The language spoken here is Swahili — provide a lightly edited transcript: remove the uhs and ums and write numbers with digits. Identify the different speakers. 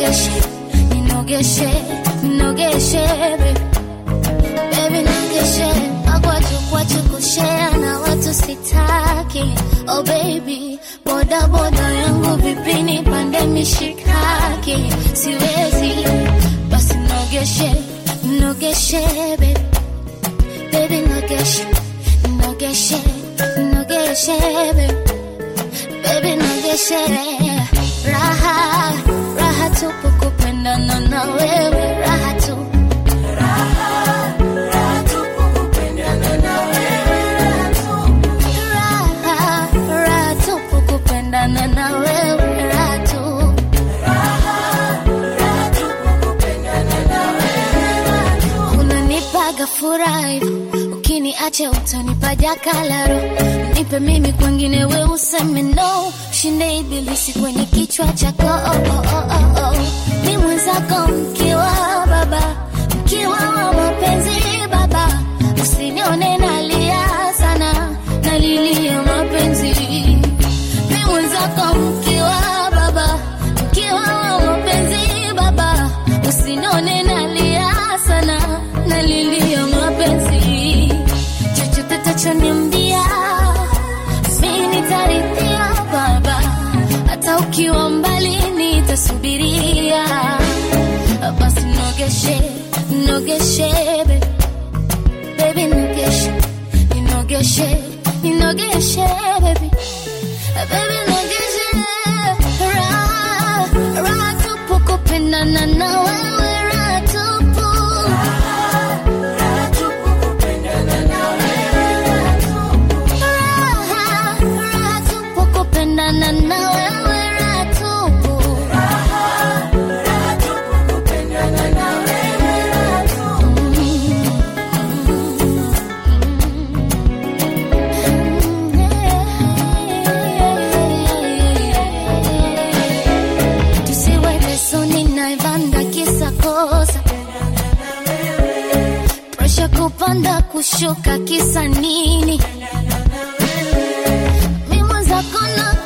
Speaker 1: Nogeshe, baby nogeshe, magwaju kushare na watu sitaki. Oh baby, boda yangu vipini pande mishikaki, siwezi, basi nogeshe, baby nogeshe, baby nogeshe, raha tupu kupendana na wewe, raha tupu kupendana na wewe, raha tupu kupendana na wewe, raha tupu kupendana na wewe. Unanipaga furaha, ukiniache utanipa jakalaro. Nipe mimi kwengine we useme no, shinde ibilisi kwenye kichwa chako. Ni mwenzako mkiwa baba, mkiwa wa mapenzi baba, usinione nalia sana, nalilia mapenzi. Ni mwenzako mkiwa baba, mkiwa wa mapenzi baba, usinione nalia sana, nalilia mapenzi. Chochote tachoniambia mimi nitarithia baba, hata ukiwa mbali nitasubiria. Basi nogeshe, baby nogeshe, baby nogeshe, raha tupu kupendana na wewe, raha tupu kupendana na wewe, raha tupu kupendana na wewe, raha tupu kupendana na wewe, raha tupu. Tusiwe lesoni na ibanda kisa kosa, presha kupanda kushuka kisa nini? Mimi mwenzako na